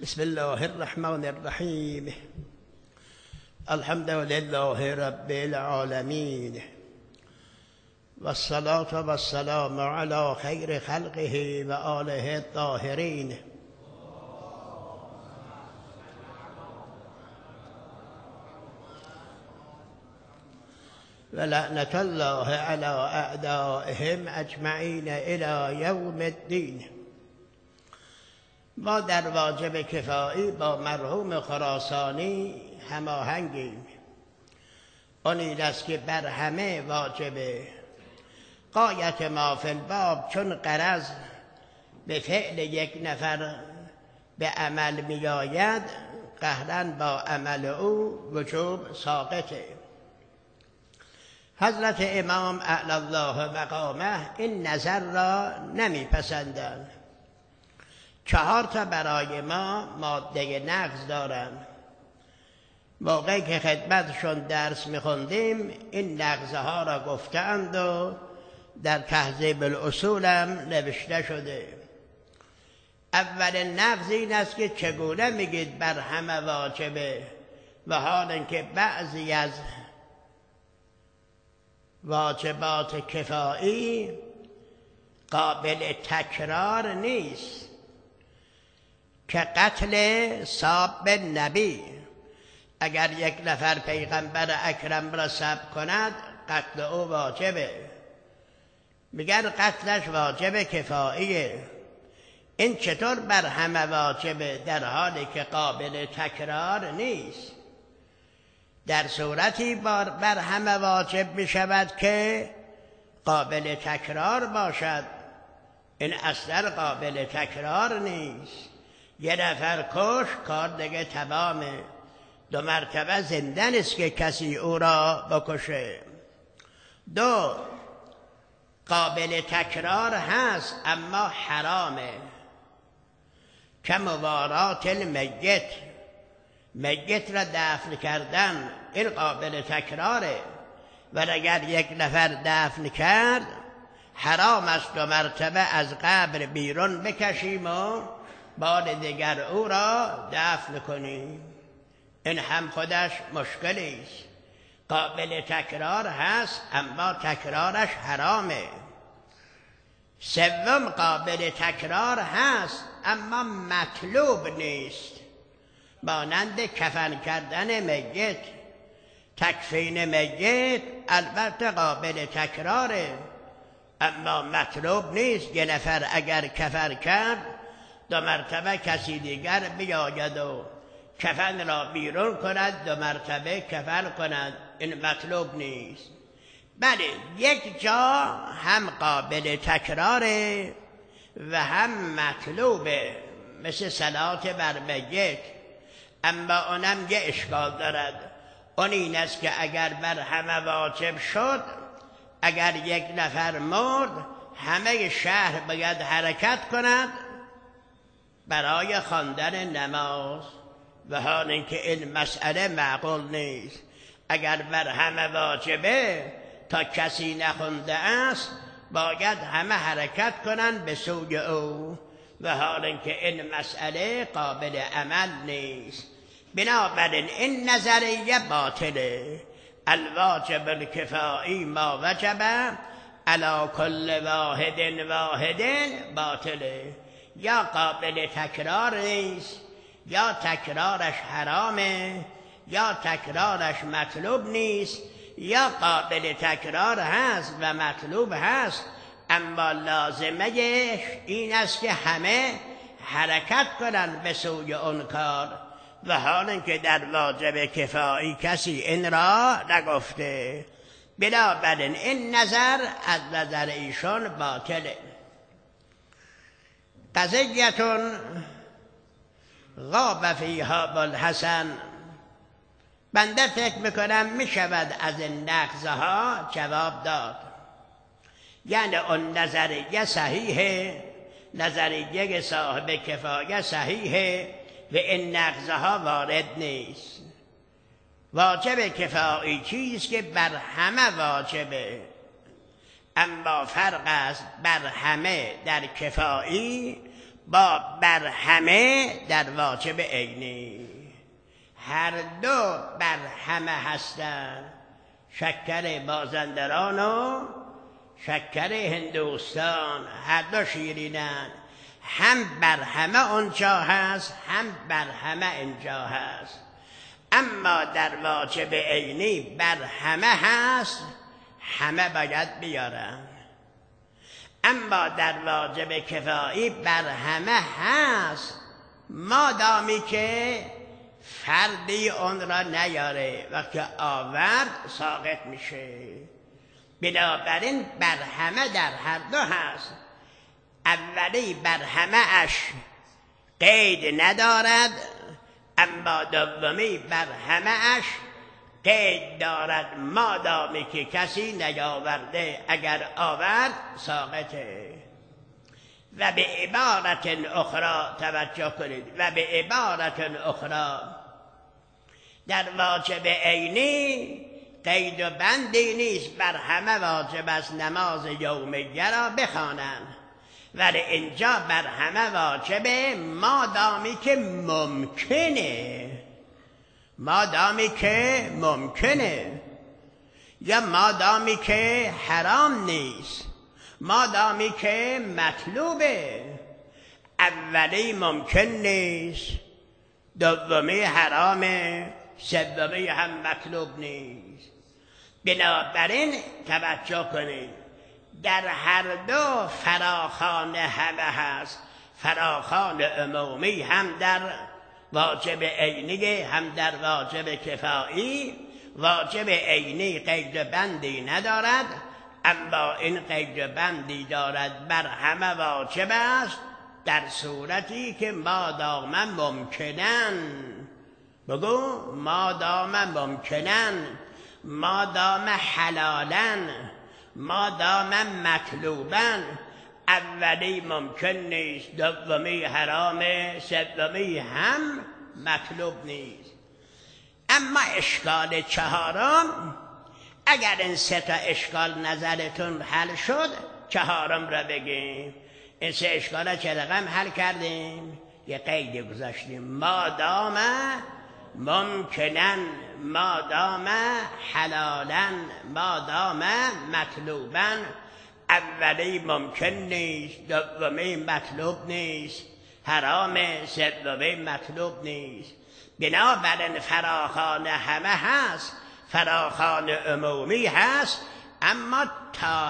بسم الله الرحمن الرحیم. الحمد لله رب العالمین و الصلاة و السلام علی خیر خلقه و آله الطاهرین. و لعنت الله علی اعدائهم اجمعین الی یوم الدین. ما در واجب کفایی با مرحوم خراسانی هماهنگیم. آن این است که بر همه واجبه. غایت ما فی الباب چون غرض به فعل یک نفر به عمل می آید، قهرا با عمل او وجوب ساقطه. حضرت امام اعلی الله مقامه این نظر را نمی پسندند. 4 برای ما ماده نقض دارند. موقعی که خدمتشون درس میخوندیم این نقضها را گفتند و در تهذیب الاصول هم نوشته شده. اول نقض این است که چگونه میگید بر همه واجبه، و حال اینکه بعضی از واجبات کفایی قابل تکرار نیست، که قتل صاب نبی. اگر یک نفر پیغمبر اکرم را سب کند قتل او واجبه، میگن قتلش واجب کفاییه. این چطور بر همه واجبه در حالی که قابل تکرار نیست؟ در صورتی بر همه واجب میشود که قابل تکرار باشد. این اصلا قابل تکرار نیست. یه نفر کش، کار دیگه تمامه. 2 مرتبه زنده نیست که کسی او را بکشه. 2 قابل تکرار هست اما حرامه، که موارات المیت، میت را دفن کردن، این قابل تکراره. و اگر یک نفر دفن کرد حرام است 2 مرتبه از قبر بیرون بکشیم و بار دیگر او را دفن کنیم. این هم خودش مشکلی است. قابل تکرار هست اما تکرارش حرامه. 3 قابل تکرار هست اما مطلوب نیست، مانند کفن کردن میت. تکفین میت البته قابل تکراره اما مطلوب نیست. یه نفر اگر کفن کرد 2 مرتبه کسی دیگر بیاید و کفن را بیرون کند، 2 مرتبه کفن کند، این مطلوب نیست. بله، یک جا هم قابل تکراره و هم مطلوبه، مثل صلات بر میت. اما اونم یه اشکال دارد. اون این است که اگر بر همه واجب شد، اگر یک نفر مرد همه شهر باید حرکت کند برای خواندن نماز، و حال اینکه این مسئله معقول نیست. اگر بر همه واجبه تا کسی نخونده است باید همه حرکت کنند به سوی او، و حال اینکه این مسئله قابل عمل نیست. بنابراین این نظریه باطله. الواجب الکفایی ما وجب علی کل واحد باطله. یا قابل تکرار نیست، یا تکرارش حرامه، یا تکرارش مطلوب نیست، یا قابل تکرار هست و مطلوب هست اما لازمه این است که همه حرکت کنند به سوی اون کار، و حال اینکه در واجب کفایی کسی این را نگفته. بنابراین این نظر از نظر ایشون باطله. قضیتون غاب فیها ابوالحسن. بنده فکر میکنم میشود از این نقضها جواب داد. یعنی اون نظریه صحیحه، نظریه صاحب کفایه صحیحه و این نقضها وارد نیست. واجب کفایی چیست که بر همه واجبه، اما فرق است بر همه در کفایی با برهمه در واجب عینی. هر دو برهمه هستند، شکر مازندران و شکر هندوستان، هر دو شیرینند. هم برهمه اونجا هست، هم برهمه اینجا هست. اما در واجب عینی برهمه هست، همه باید بیارن. اما در واجب کفایی برهمه هست، مادامی که فردی اون را نیاره، وقتی آورد ساقط میشه. بنابراین برهمه در هر دو هست. اولی برهمه اش قید ندارد، اما دومی برهمه اش قید دارد، مادامی که کسی نیاورده، اگر آورد ساقطه. و به عبارت اخرى توجه کنید، و به عبارت اخرى در واجب عینی قید و بندی نیست، بر همه واجب است نماز یومیه را بخوانند، ولی اینجا بر همه واجبه مادامی که ممکنه، مادامی که ممکنه، یا مادامی که حرام نیست، مادامی که مطلوبه. اولی ممکن نیست، دومی حرامه، سومی هم مطلوب نیست. بنابراین توجه کنید، در هر دو فراخوان همه هست، فراخوان عمومی هم در واجب عینی هم در واجب کفایی. واجب عینی قید بندی ندارد، اما این قید بندی دارد، بر همه واجب است در صورتی که مادام ممکنن. بگو مادام ممکنن، مادام حلالن، مادام مطلوبن. اولی ممکن نیست، دومی حرامه، سومی هم مطلوب نیست. اما اشکال چهارم، اگر این سه تا اشکال نظرتون حل شد، چهارم را بگیم. این سه اشکال چه رقم حل کردیم؟ یه قید گذاشتیم، مادام ممکنن، مادام حلالن، مادام مطلوبن. اولی ممکن نیست، دومی مطلوب نیست، حرام، سومی مطلوب نیست. بنابراین فراخوان همه هست، فراخوان عمومی هست، اما تا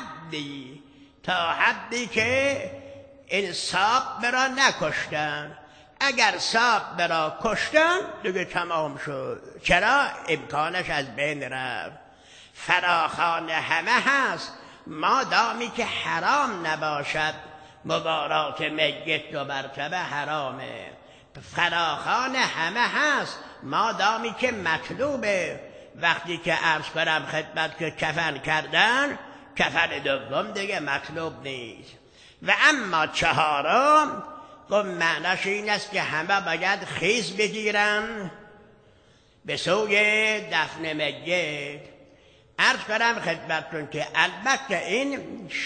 حدی که این ساق را نکشتن. اگر ساق را کشتن دیگه تمام شد. چرا؟ امکانش از بین رفت. فراخوان همه هست، مادامی که حرام نباشد. مبارات میت دو مرتبه حرامه. فراخوان همه هست، مادامی که مطلوبه. وقتی که عرض کنم خدمت که کفن کردن، کفن دوم دیگه مطلوب نیست. و اما چهارم، معناش این است که همه باید خیز بگیرن به سوی دفن میت. عرض کنم خدمتتون که البته این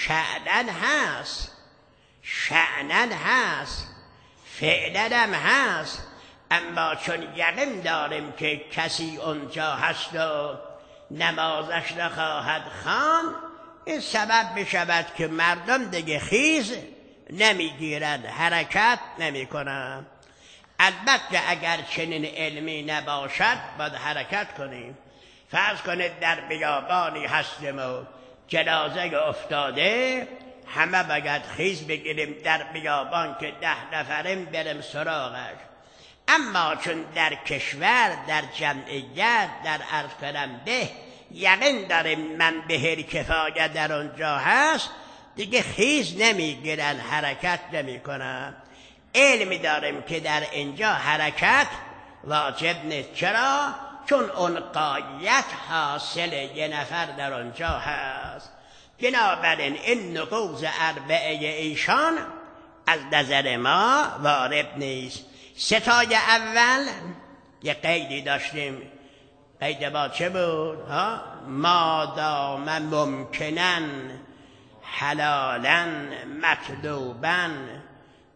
شأنن هست، فعلا هم هست، اما چون یقین داریم که کسی اونجا هست و نمازش نخواهد خواند، این سبب میشود که مردم دیگه خیز نمیگیرند، حرکت نمیکنند. البته اگر چنین علمی نباشد باید حرکت کنیم. فرض کنید در بیابانی هستیم و جنازه افتاده، همه باید خیز بگیریم در بیابان که 10 نفریم بریم سراغش. اما چون در کشور، در جمعیت، در عرض کنم ده، یقین داریم من به هر کفایه در اونجا هست، دیگه خیز نمیگیرن، حرکت نمیکنن. علمی داریم که در اینجا حرکت واجب نیست. چرا؟ چون اون قایت حاصل یه نفر در اونجا هست. بنابراین این نقوض اربعه ایشان از نظر ما وارد نیست. ستای اول یه قیدی داشتیم، قید ما چه بود؟ مادام ممکنن، حلالن، مطلوبن.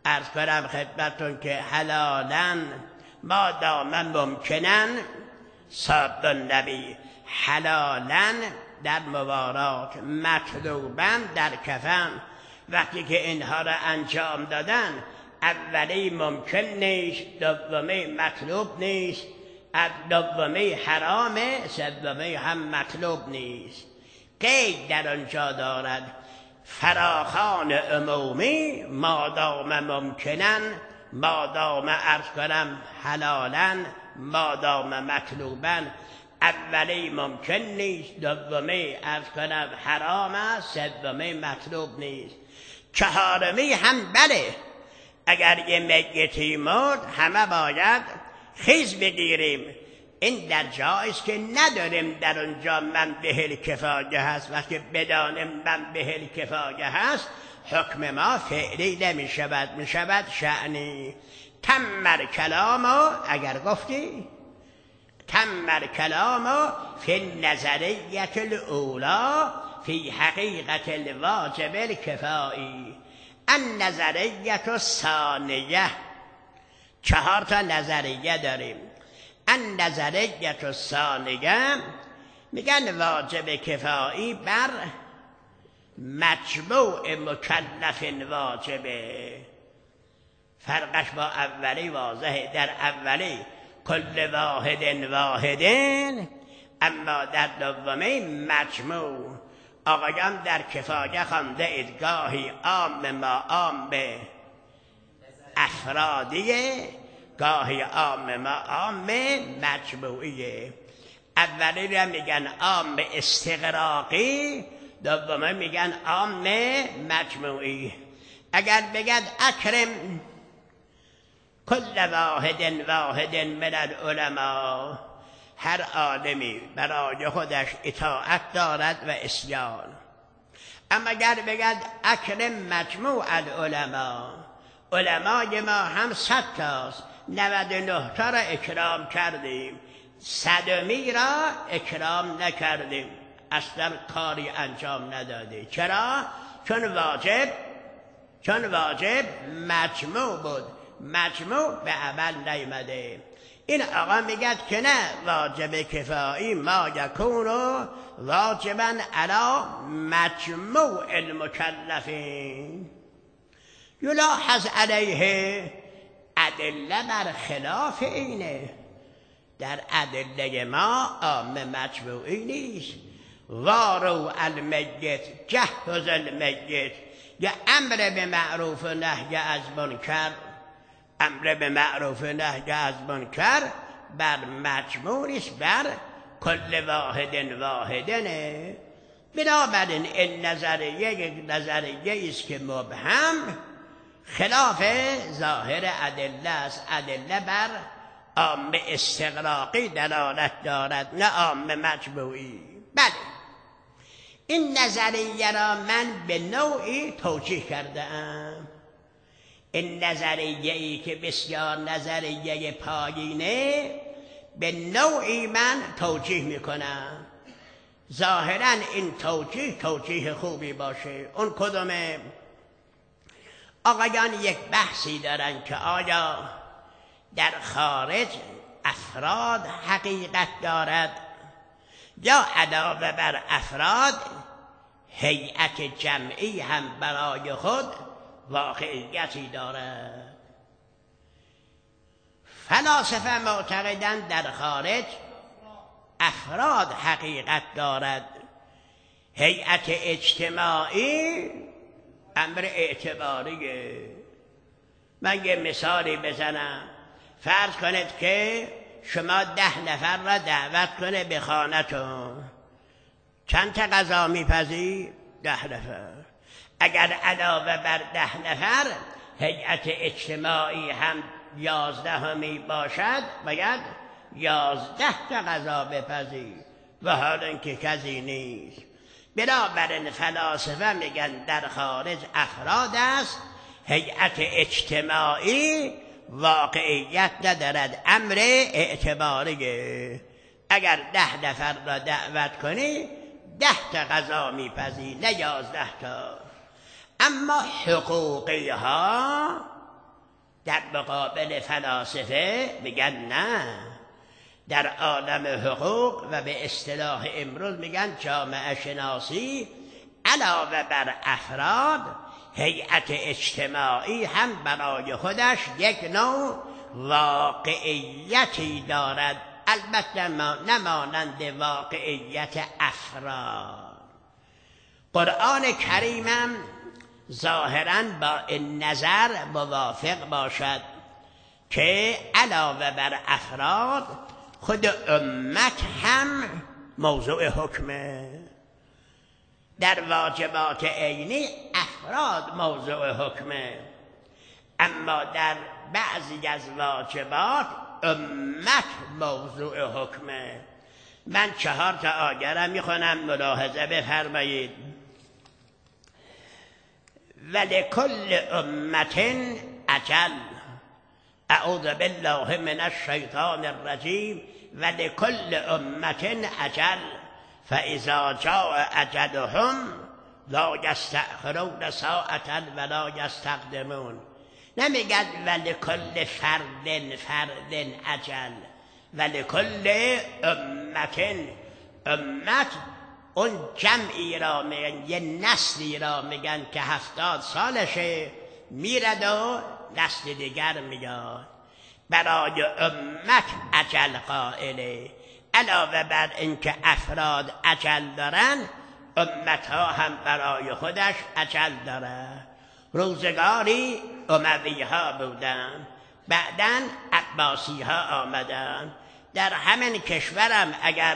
عرض کنم خدمتون که حلالا ما دام ممکنن صاد النبی، حلالا در موارات، مطلوبا در کفن. وقتی که اینها را انجام دادن، اولی ممکن نیست، دومی مطلوب نیست، دومی حرامه، سومی هم مطلوب نیست. قید در آنجا دارد فراخوان عمومی مادام ممکنن، مادام عرض کنم حلالا، مادام مطلوبا. اولی ممکن نیست، دومی عرض کنم حرام است، سومی مطلوب نیست. چهارمی هم بله، اگر یه میتی مرد همه باید خیز بگیریم. این در جایست که نداریم در اونجا منبه الکفایه هست. وقتی بدانیم منبه الکفایه هست، حکم ما فعلی نمی شود، می شود شأنی. تمر کلامو، اگر گفتی تمر کلامو فی النظریت الاولا فی حقیقت الواجب الکفایی. النظریت الثانیه، 4 تا نظریه داریم. النظریت الثانیه میگن واجب کفایی بر مجموع مکلف واجبه. فرقش با اولی واضحه. در اولی کل واحدن، اما در دومی مجموع. آقایان در کفایه خوانده اید گاهی عام ما عام به افرادیه، گاهی عام ما عام به مجموعیه. اولی را میگن عام به استغراقی، دومی میگن عام مجموعی. اگر بگد اکرم کل واحد من العلماء، هر عالمی برای خودش اطاعت دارد و اسیان. اما اگر بگد اکرم مجموع العلماء، علمای ما هم 100 تاست، 99 تا را اکرام کردیم، 100می را اکرام نکردیم، اصلا کاری انجام نداده. چرا؟ چون واجب مجموع بود، مجموع به عمل نیامده. این آقا میگد که نه، واجب کفایی ما یکونو واجبا علی مجموع المکلفین. یلاحظ علیه ادله بر خلاف اینه. در ادله ما عام مجموعی نیست. وارو المیت، جهز المیت، یا امر به معروف و نهی از منکر. امر به معروف و نهی از منکر بر مجموع نیست، بر کل واحدنه. بنابراین این نظریه یک نظریه است که مبهم، خلاف ظاهر ادله است. ادله بر عام استغراقی دلالت دارد، نه عام مجموعی. بله، این نظریه را من به نوعی توجیه کرده ام. این نظریه ای که بسیار نظریه پایینه، به نوعی من توجیه میکنم. ظاهرا این توجیه خوبی باشه. اون کدومه؟ آقایان یک بحثی دارن که آیا در خارج افراد حقیقت دارد یا علاوه بر افراد هیئت جمعی هم برای خود واقعیتی دارد. فلاسفه معتقدند در خارج افراد حقیقت دارد، هیئت اجتماعی امر اعتباریه. من یه مثالی بزنم. فرض کنید که شما 10 نفر را دعوت کنه به خانه‌تون. چند تا غذا میپزی؟ 10 نفر. اگر علاوه بر 10 نفر هیئت اجتماعی هم 11 می باشد، باید 11 تا غذا بپزی، و حال اینکه کسی نیست. بنابراین فلاسفه میگن در خارج افراد است، هیئت اجتماعی واقعیت ندارد، امر اعتباریه. اگر 10 نفر را دعوت کنی 10 تا غذا میپزی، نه 11 تا. اما حقوقی ها در مقابل فلاسفه میگن نه، در عالم حقوق و به اصطلاح امروز میگن جامعه شناسی علاوه بر افراد، هیئت اجتماعی هم برای خودش یک نوع واقعیتی دارد، البته نمانند واقعیت افراد. قرآن کریمم ظاهراً با این نظر موافق باشد که علاوه بر افراد خود امت هم موضوع حکمه. در واجبات عینی افراد موضوع حکمه، اما در بعضی از واجبات امت موضوع حکمه. من 4 آیه را میخونم، ملاحظه بفرمایید. ولکل امت اجل، اعوذ بالله من الشیطان الرجیم. ولکل امت اجل فاذا جاء اجلهم لا یستأخرون ساعة ولا یستقدمون. نمیگد ولکل فرد اجل، ولکل امت اون جمعی را میگن، یه نسلی را میگن که 70 سالشه میرد و نسل دیگر میاد. برای امت اجل قائله. علاوه بر اینکه افراد اجل دارن، امت ها هم برای خودش اجل داره. روزگاری اموی ها بودن، بعداً عباسی ها آمدن. در همین کشورم اگر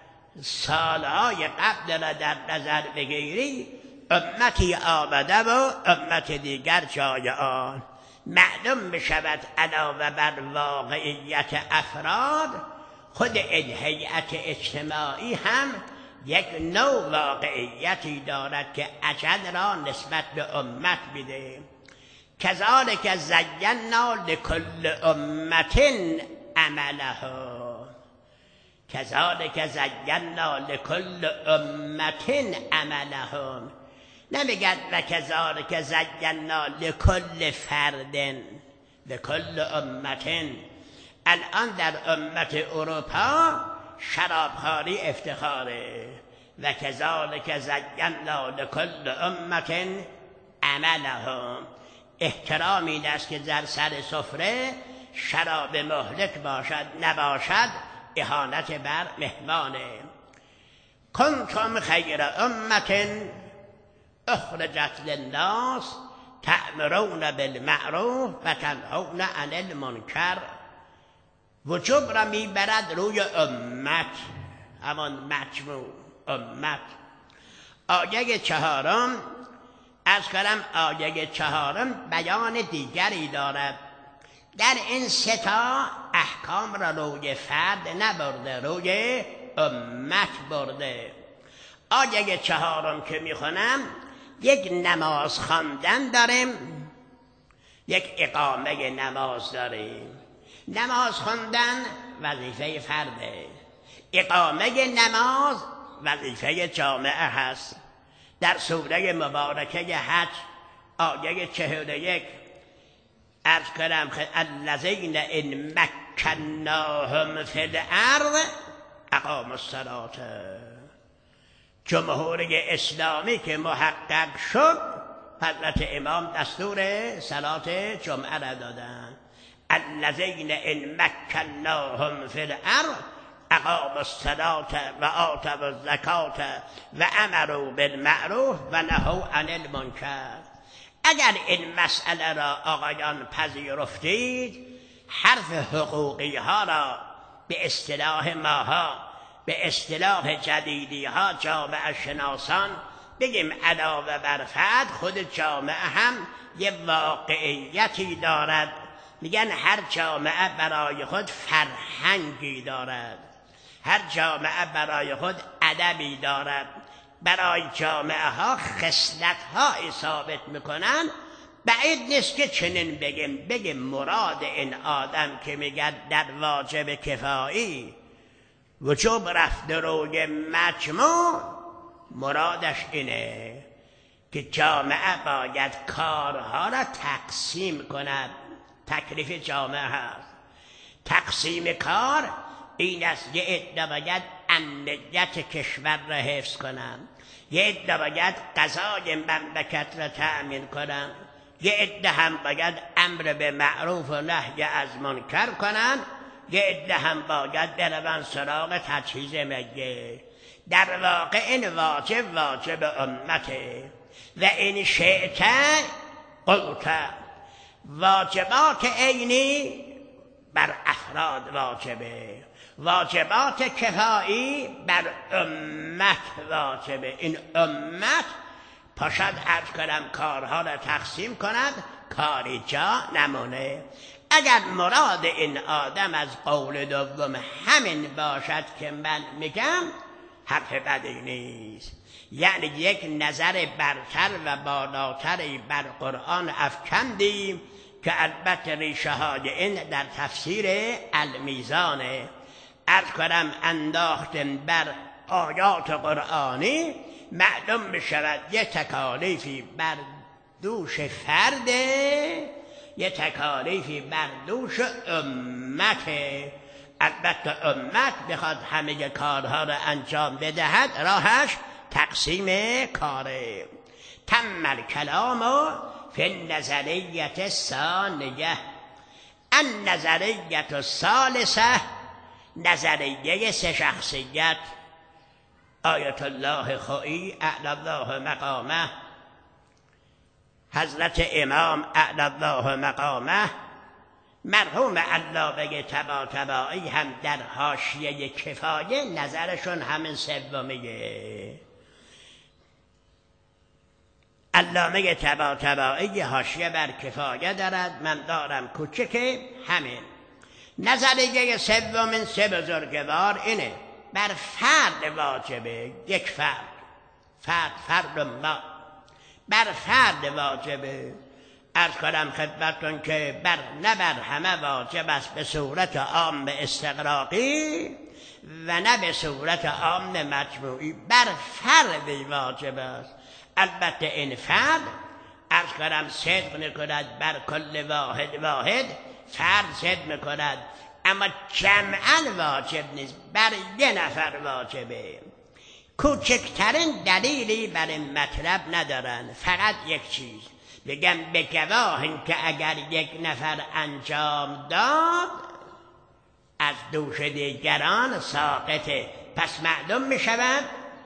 سالهای قبل را در نظر بگیری، امتی آمده و امت دیگر جای آن. معلوم بشود علاوه بر واقعیت افراد، خود این هیئت اجتماعی هم یک نوع واقعیتی دارد که اجل را نسبت به امت میده. کذالک زینا لکل امت عملها، کذالک زینا لکل امت عملهم. نمیگد و کذالک زینا لکل فرد، لکل امت. الان در امت اروپا شرابخواری افتخاره. و کذالک زینا لکل امت عملهم. احترامی است که در سر سفره شراب مهلک باشد، نباشد اهانت بر مهمانه. کنتم خیر امت اخرجت للناس تأمرون بالمعروف و تنهون عن المنکر. وجوب را میبرد روی امت، همان مجموع امت. آیه 4 از کلم آیه 4 بیان دیگری دارد. در این 3 احکام را روی فرد نبرده، روی امت برده. آیه 4 که میخونم، یک نماز خواندن داریم، یک اقامه نماز داریم. نماز خواندن وظیفه فرده، اقامه نماز وظیفه جامعه هست. در سوره مبارکه حج آیه 41 عرض کنم الذین ان مکناهم فی الارض اقاموا الصلاة. جمهوری اسلامی که محقق شد، حضرت امام دستور صلات جمعه را دادن. الذین ان مکناهم فی الارض اقاموا الصلاة و آتوا الزکاة و امروا بالمعروف و نهوا عن المنکر. اگر این مسئله را آقایان پذیرفتید، حرف حقوقی ها را به اصطلاح ماها، به اصطلاح جدیدی ها جامعه شناسان بگیم علاوه بر فرد، خود جامعه هم یه واقعیتی دارد. میگن هر جامعه برای خود فرهنگی دارد، هر جامعه برای خود ادبی دارد. برای جامعه ها خصلت ها ثابت میکنن. بعید نیست که چنین بگیم مراد این آدم که میگه در واجب کفایی وجوب رفت روی مجموع، مرادش اینه که جامعه باید کارها را تقسیم کند. تکلیف جامعه هست. تقسیم کار این است یه عده باید امنیت کشور را حفظ کنن، یه عده باید غذای مملکت را تأمین کنن، یه عده هم باید امر به معروف و نهی از منکر کنن، یه عده هم باید بروند سراغ تجهیز میت. در واقع این واجب امته و این شئت قلت. واجبات عینی بر افراد واجبه، واجبات کفایی بر امت واجبه. این امت پاشد عرض کنم کارها را تقسیم کند، کاری جا نمونه. اگر مراد این آدم از قول دوم همین باشد که من میگم، حرف بدی نیست. یعنی یک نظر برتر و بالاتری بر قرآن افکندیم که البته ریشه های این در تفسیر المیزانه. عرض کنم انداختن بر آیات قرآنی معلوم بشود یه تکالیفی بر دوش فرده، یه تکالیفی بر دوش امته. البته امت بخواد همه کارها را انجام بدهد، راهش تقسیم کاره. تم الکلام فی النظریة الثانیه. النظریة الثالثه، نظریه سه شخصیت. آیت الله خویی اعلی الله مقامه، حضرت امام اعلی الله مقامه، مرحوم علامه طباطبایی هم در حاشیه کفایه نظرشون همین سومیه. علامه طباطبایی حاشیه بر کفایه دارد، من دارم کوچکه همین. نظریه سومین سه بزرگوار اینه، بر فرد واجبه. یک فرد ما بر فرد واجبه. عرض کنم خدمتون که نه بر همه واجب است به صورت عام استغراقی و نه به صورت عام مجموعی، بر فرد واجب است. البته این فرد عرض کنم صدق میکند بر کل واحد فرد صدق میکند، اما جمعاً واجب نیست، بر یه نفر واجبه. کوچکترین دلیلی بر این مطلب ندارن، فقط یک چیز بگم به گواهی که اگر یک نفر انجام داد از دوش دیگران ساقطه. پس معلوم می شود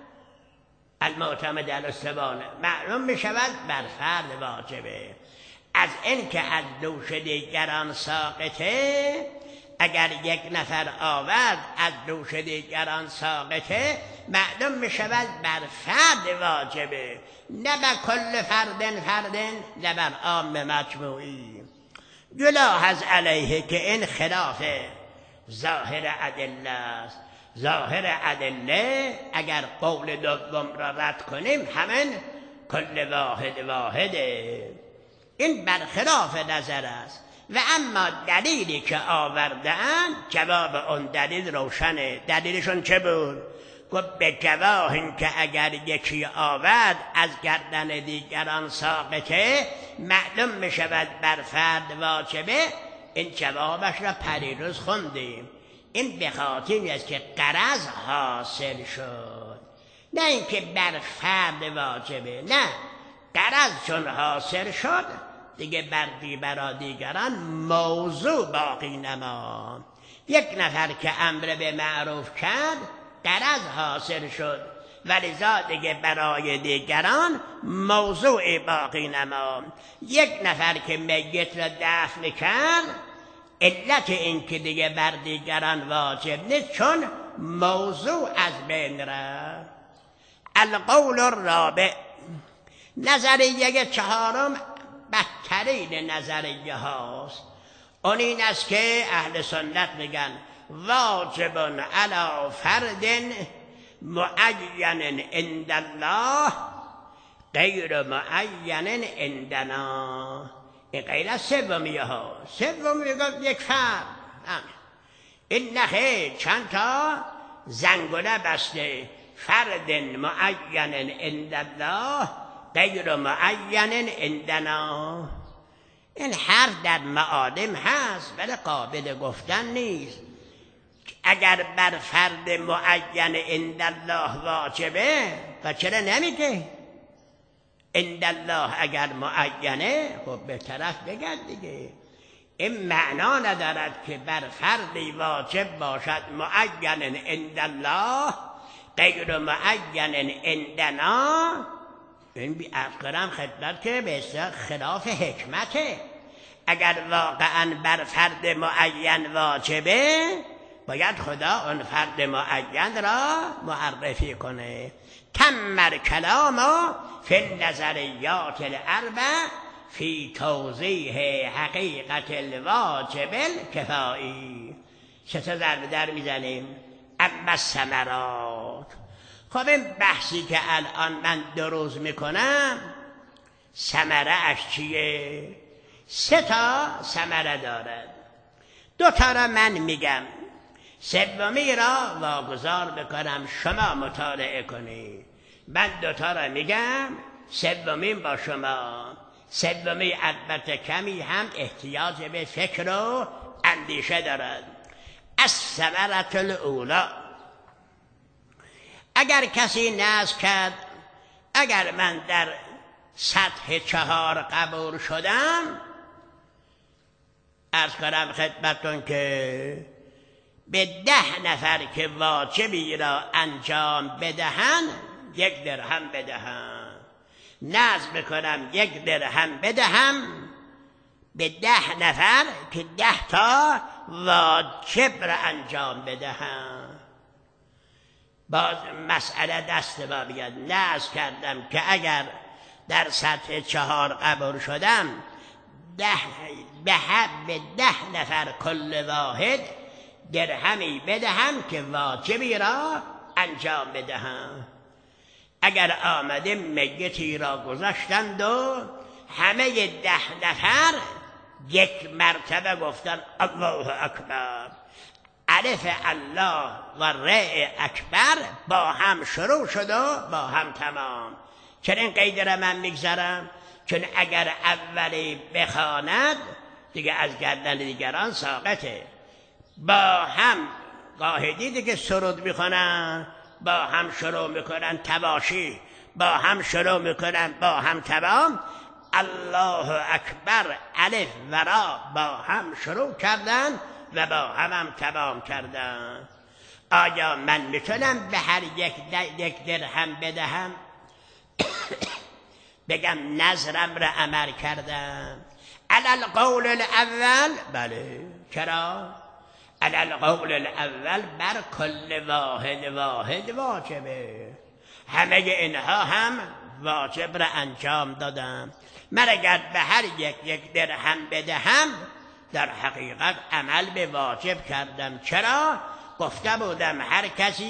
المعتمد الاستبانه، معلوم می شود بر فرد واجبه. از این که از دوش دیگران ساقطه، اگر یک نفر آورد از دوش دیگران ساقطه، معلوم می شود بر فرد واجبه، نه بر کل فردن، نه بر عام مجموعی. یلاحظ علیه که این خلاف ظاهر ادله است. ظاهر ادله اگر قول دوم را رد کنیم همین کل واحده. این برخلاف نظر است. و اما دلیلی که آوردن، جواب اون دلیل روشنه. دلیلشون چه بود؟ گفت به گواهی که اگر یکی آورد از گردن دیگران ساقطه، معلوم می شود بر فرد واجبه. این جوابش را پریروز خوندیم. این به خاطر است که غرض حاصل شد، نه اینکه بر فرد واجبه، نه، غرض چون حاصل شد دیگه برای دیگران موضوع باقی نماند. یک نفر که امر به معروف کرد غرض حاصل شد، ولذا دیگه برای دیگران موضوع باقی نماند. یک نفر که میت را دفن کرد، علت این که دیگه بر دیگران واجب نیست چون موضوع از بین رفت. القول الرابع، نظریه چهارم بدترین نظریه هاست. اون این است که اهل سنت میگن واجب علی فرد معین عند الله غیر معین عندنا. این غیر از سومیه ها. سومیه یک فرد، این نخه چند تا زنگوله بسته. فرد معین عند الله غیر معین عندنا. این حرف در معالم هست ولی قابل گفتن نیست. اگر بر فرد معین عند الله واجبه و چرا نمیگه؟ عند الله اگر معینه خب به طرف بگرد دیگه. این معنا ندارد که بر فردی واجب باشد معین عند الله غیر معین عندنا. این بی‌عرض کنم خدمت که به اصطلاح خلاف حکمته. اگر واقعا بر فرد معین واجبه باید خدا اون فرد معین را معرفی کنه. تم الکلام فی النظریات الاربع فی توضیح حقیقت الواجب الکفایی. چه تا ضرب در میزنیم؟ اما الثمرات. خب این بحثی که الان من 2 روز میکنم ثمره اش چیه؟ 3 تا ثمره دارد. 2 تا را من میگم، 3می را واگذار بکنم شما مطالعه کنید. من 2 تا را میگم، 3 با شما. 3 البته کمی هم احتیاج به فکر و اندیشه دارد. الثمرة الاولی. اگر کسی نظر کرد اگر من در سطح 4 قبول شدم، عرض کنم خدمتون که به 10 نفر که واجبی را انجام بدهند 1 درهم بدهم. نظر بکنم 1 درهم بدهم به 10 نفر که 10 تا واجب را انجام بدهم. باز مسئله دست ما بیاد. نظر کردم که اگر در سطح 4 قبول شدم به 10 نفر کل واحد درهمی بدهم که واجبی را انجام بدهم. اگر آمده میتی را گذاشتند و همه 10 نفر 1 مرتبه گفتن الله اکبر، الف الله و ر اکبر با هم شروع شد و با هم تمام. چرا این قید را من میگذارم؟ چون اگر اولی بخواند دیگه از گردن دیگران ساقطه. با هم گاهی دیگه سرود میخونن، با هم شروع میکنن تباشی، با هم شروع میکنن با هم تمام. الله اکبر الف و را با هم شروع کردن و با هم تمام کردن. آیا من میتونم به هر 1 درهم بدهم؟ بگم نظرم را عمل کردم علی القول الاول؟ بله. چرا؟ علی القول الاول بر کل واحد واجبه. همه اینها هم واجب را انجام دادم. من اگر به هر 1 درهم بدهم در حقیقت عمل به واجب کردم. چرا؟ گفته بودم هر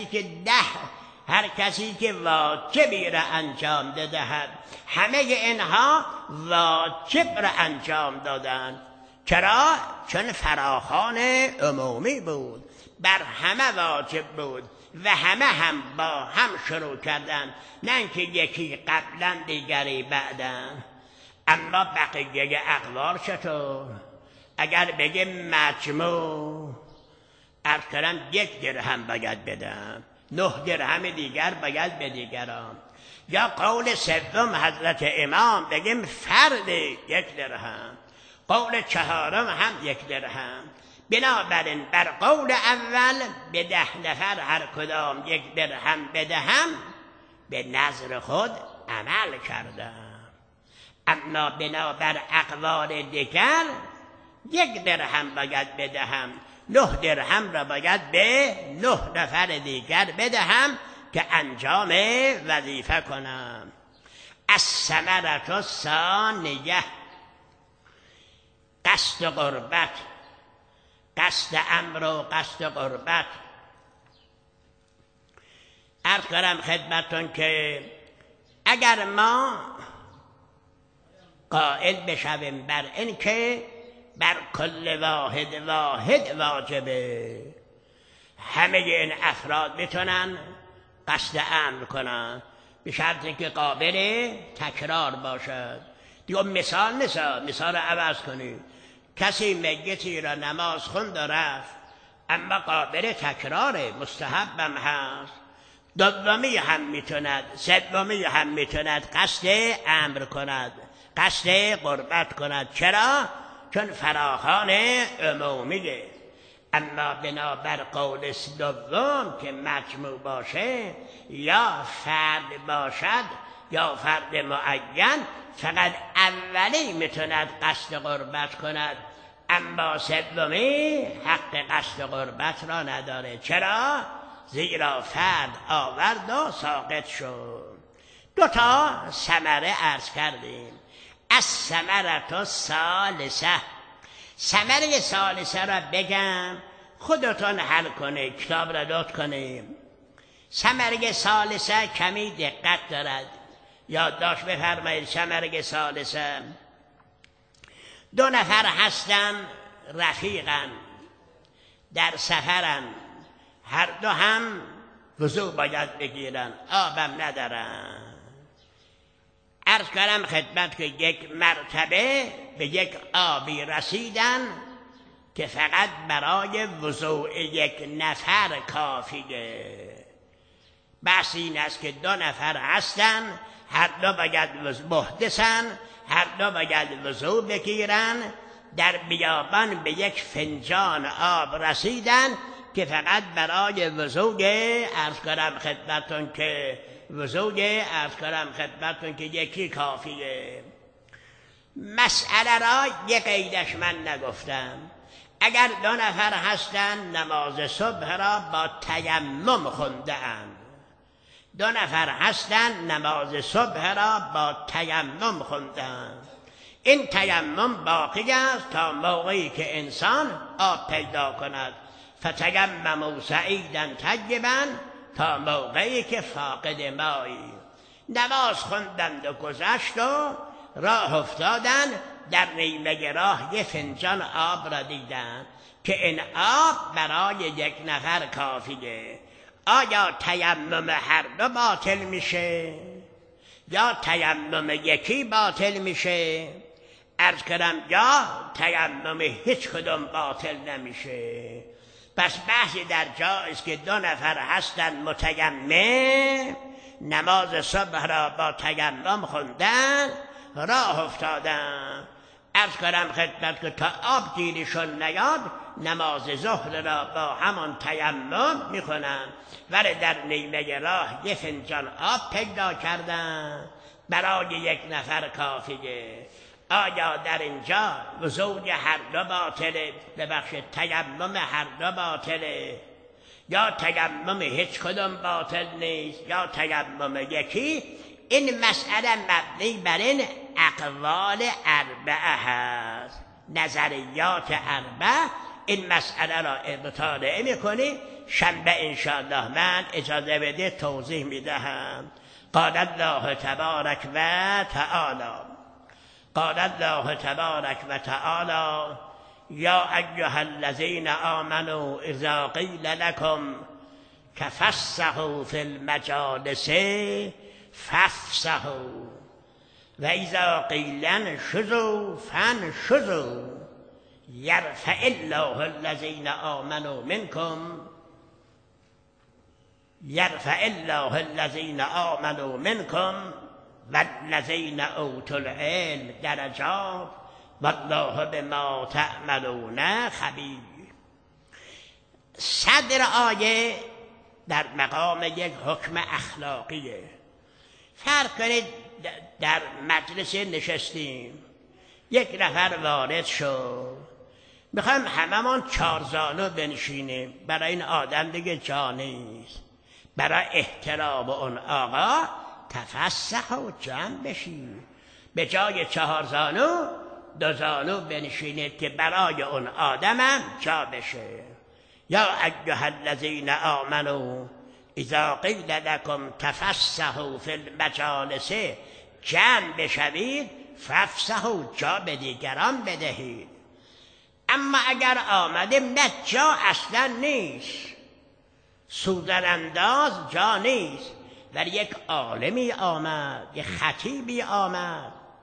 کسی که واجبی را انجام دهد. همه اینها واجب را انجام دادند. چرا؟ چون فراخوان عمومی بود، بر همه واجب بود و همه هم با هم شروع کردند، نه اینکه یکی قبلا دیگری بعدا. اما بقیه اقوال چطور؟ اگر بگه مجموع عرض کنم 1 درهم باید بدم، 9 درهم دیگر باید به دیگران. یا قول 3 حضرت امام بگیم فرد 1 درهم، قول 4 هم 1 درهم. بنابراین بر قول اول به 10 نفر هر کدام 1 درهم بدهم به نظر خود عمل کردم. اما بنابر اقوال دیگر 1 درهم باید بدهم، 9 درهم را باید به 9 نفر دیگر بدهم که انجام وظیفه کنم. الثمرة الثانیه قصد قربت، قصد امر و قصد قربت. عرض کنم خدمتون که اگر ما قائل بشویم بر این که بر کل واحد واجبه، همه این افراد میتونن قصد امر کنن به شرطی که قابل تکرار باشد. دیگه مثال رو عوض کنید. کسی میتی را نماز خوند و رفت، اما قابل تکراره، مستحبم هست، دومی هم میتوند، سومی هم میتوند قصد امر کند، قصد قربت کند. چرا؟ چون فراخوان عمومیه. اما بنابر قول دوم که مجموع باشه، یا فرد باشد یا فرد معین، فقط اولی میتوند قصد قربت کند، اما سومی حق قصد قربت را نداره. چرا؟ زیرا فرد آورد و ساقط شد. 2 ثمره عرض کردیم. از ثمرة ثالثه، ثمره ثالثه را بگم خودتون حل کنید، کتاب را داد کنیم. ثمره ثالثه کمی دقت دارد، یادداشت بفرمایید. ثمره ثالثه 2 نفر هستن، رفیقن، در سفرن، هر دو هم وضو باید بگیرن، آبم ندارن. عرض کردم خدمت که یک مرتبه به یک آبی رسیدن که فقط برای وضوء یک نفر کافیه. بحث این است که 2 نفر هستن، هر دو باید محدثن، هر دو باید وضو بگیرن. در بیابان به یک فنجان آب رسیدن که فقط برای وضوء، عرض کردم خدمتون که وضوء، عرض کردم خدمتون که یکی کافیه. مسئله را یک قیدش من نگفتم. اگر 2 نفر هستن نماز صبح را با تیمم خونده اند، 2 نفر هستن نماز صبح را با تیمم خونده اند، این تیمم باقی است تا موقعی که انسان آب پیدا کند. فتیمموا صعیدا طیبا، تا موقعی که فاقد مایی. نماز خوندند و گذشت و راه افتادن، در نیمه راه یه فنجان آب را دیدن که این آب برای یک نفر کافیه. آیا تیمم هر دو باطل میشه یا تیمم یکی باطل میشه؟ عرض کردم یا تیمم هیچ کدوم باطل نمیشه. پس بحثی در جا است که 2 نفر هستند متیمم، نماز صبح را با تیمم خوندن، راه افتادن. عرض کنم خدمت که تا آب گیریشون نیاد نماز ظهر را با همان تیمم میکنن، ولی در نیمه راه یه فنجان آب پیدا کردن، برای یک نفر کافیه. آیا در اینجا وضوء هر دو باطله؟ ببخشید تیمم هر دو باطله، یا تیمم هیچ کدوم باطل نیست، یا تیمم یکی؟ این مسئله مبنی بر این اقوال 4 هست، نظریات 4. این مسئله را مطالعه میکنی، شنبه انشاءالله من اجازه بده توضیح میدهم. قال الله تبارک و تعالی، قال الله تبارک و تعالی یا ایها الذین آمنوا اذا قیل لكم تفسحوا فی المجالس فافسحوا و اذا قیل انشزوا فانشزوا یرفع الله الذین آمنوا منکم، یرفع الله الذین آمنوا منکم والذین اوتوا العلم درجات والله بما تعملون خبیر. صدر آیه در مقام یک حکم اخلاقیه. فرض کنید در مجلس نشستیم، یک نفر وارد شد، میخوایم هممون 4 زانو بنشینیم، برای این آدم دیگه جا نیست، برای احترام اون آقا تفسح و جمع بشید، به جای 4 زانو 2 زانو بنشینید که برای اون آدمم جا بشه. یا ایها الذین آمنوا اذا قیل لكم تفسحوا فی المجالس، جمع بشوید، فافسحوا جا به دیگران بدهید. اما اگر آمدیم نه جا اصلا نیست، سوزن انداز جا نیست، ولی یک عالمی آمد، یک خطیبی آمد،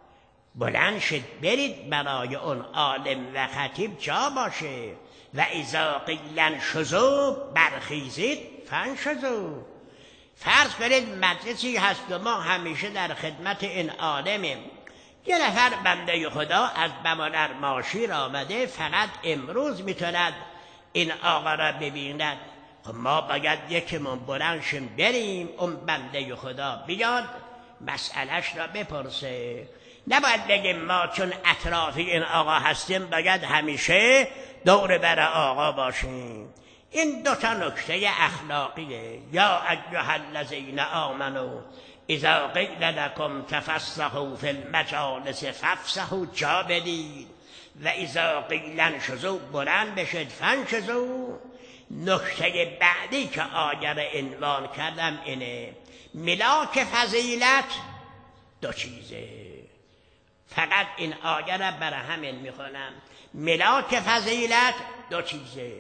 بلند شد برید برای اون عالم و خطیب جا باشه. و اذا قیل انشزوا برخیزید فانشزوا. فرض کنید مجلسی هست و ما همیشه در خدمت این عالمیم. یه نفر بنده خدا از بمانر ماشیر آمده، فقط امروز میتوند این آقا را ببیند. ما باید یکیمون بلند شیم بریم اون بنده خدا بیاد مسئلهش را بپرسه. نباید بگیم ما چون اطرافی این آقا هستیم باید همیشه دور بر آقا باشیم. این دوتا نکته اخلاقیه. یا ایها الذین آمنوا اذا قیل لکم تفسحوا فی المجالس فافسحوا، جا بدید. و اذا قیل انشزوا بلند بشید فانشزوا. نکته بعدی که آیه را عنوان کردم اینه، ملاک فضیلت دو چیزه. فقط این آیه را برای همین میخونم. ملاک فضیلت دو چیزه.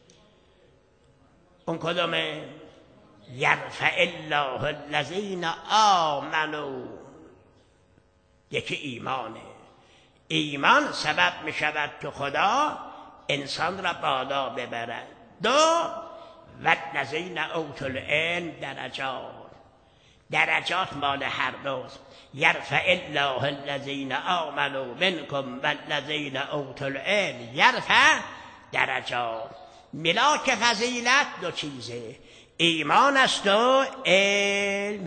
اون کدومه؟ یرفع الله الذین آمنوا. یکی ایمانه. ایمان سبب میشود که خدا انسان را بالا ببرد. دو، والذین اوتوا العلم درجات مال هر دوست. یرفع الله الذین آمنوا منکم والذین اوتوا العلم. یرفع درجات. ملاک فضیلت دو چیزه، ایمان است و علم.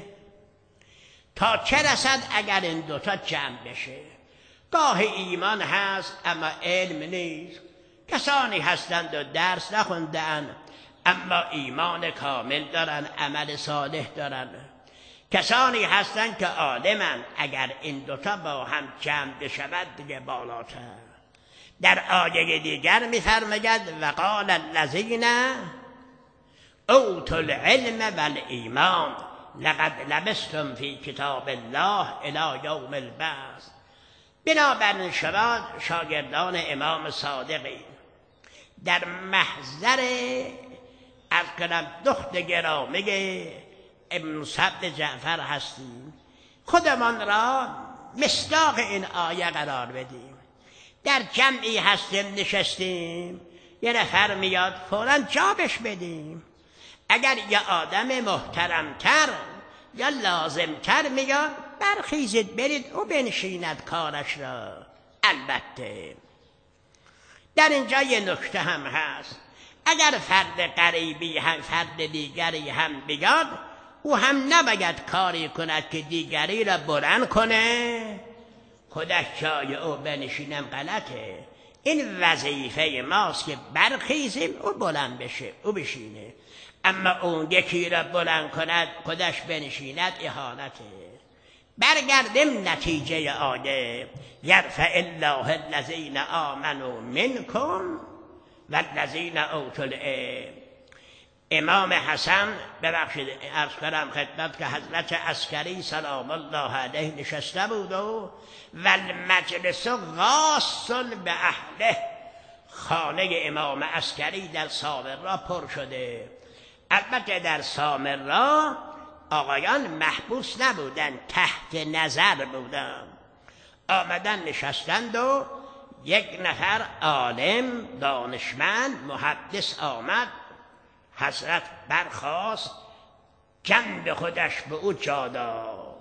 تا چه رسد اگر این دوتا جمع بشه؟ گاه ایمان هست اما علم نیست. کسانی هستند و درس نخوندن اما ایمان کامل دارن، عمل صالح دارن. کسانی هستند که عالمن، اگر این دوتا با هم جمع بشود دیگه بالاتر. در آیه دیگر می‌فرماید وقال الذین اوتوا العلم والایمان لقد لبثتم فی کتاب الله الی یوم البعث. بنابراین شما شاگردان امام صادقی در محضر از کنم دخت گرامی ابن سعد جعفر هستیم. خودمان را مصداق این آیه قرار بدیم. در جمعی هستیم نشستیم، یه نفر میاد فوراً جابش بدیم. اگر یه آدم محترمتر یا لازمتر میاد برخیزید برید او بنشیند کارش را. البته در اینجا یه نکته هم هست. اگر فرد قریبی هم فرد دیگری هم بیاد، او هم نباید کاری کند که دیگری را بلند کنه خودش جای او بنشینم. غلطه. این وظیفه ماست که برخیزیم او بلند بشه او بشینه. اما اون یکی را بلند کند خودش بنشیند اهانته. برگردیم نتیجه آیه یرفع الله الذین آمنوا منکم والذین اوتوا العلم. امام حسن، ببخشید عرض کنم خدمت که حضرت عسکری سلام الله علیه نشسته بود و المجلس غاص به اهله. خانه امام عسکری در سامرا پر شده. البته در سامرا آقایان محبوس نبودن، تحت نظر بودن. آمدن نشستند و یک نفر عالم دانشمند محدث آمد. حضرت برخاست جنب خودش به او جا داد.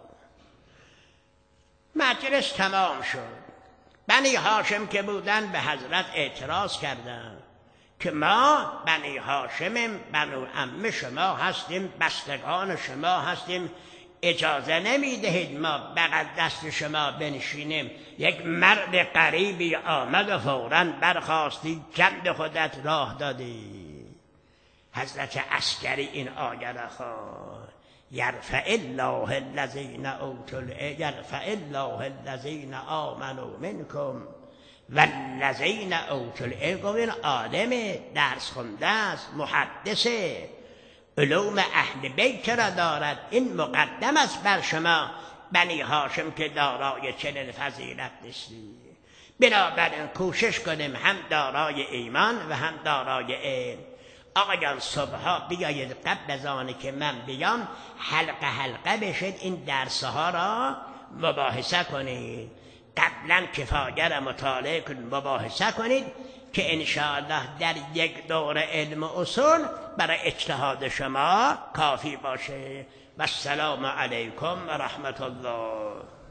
مجلس تمام شد. بنی هاشم که بودن به حضرت اعتراض کردند که ما بنی هاشمیم، بنو عم شما هستیم، بستگان شما هستیم، اجازه نمیدهید ما بغل دست شما بنشینیم. یک مرد غریبی آمد و فوراً برخاستی جنب خودت راه دادی. حضرت عسکری این آیه را خواند یرفع الله الذین اوتوا العلم یرفع الله الذین آمنوا منکم والذین اوتوا العلم. این عالم درس خونده است، محدثه، علوم اهل بیت را دارد. این مقدم است بر شما بنی هاشم که دارای چنین فضیلت نیستی. بنابراین کوشش کنیم هم دارای ایمان و هم دارای علم. آقایان صبحها بیایید قبل از آنی که من بیام حلقه حلقه بشید این درسها را مباحثه کنید. قبلا کفایه را مطالعه کنید، مباحثه کنید که انشاءالله در یک دوره علم اصول برای اجتهاد شما کافی باشه. و السلام علیکم و رحمت الله.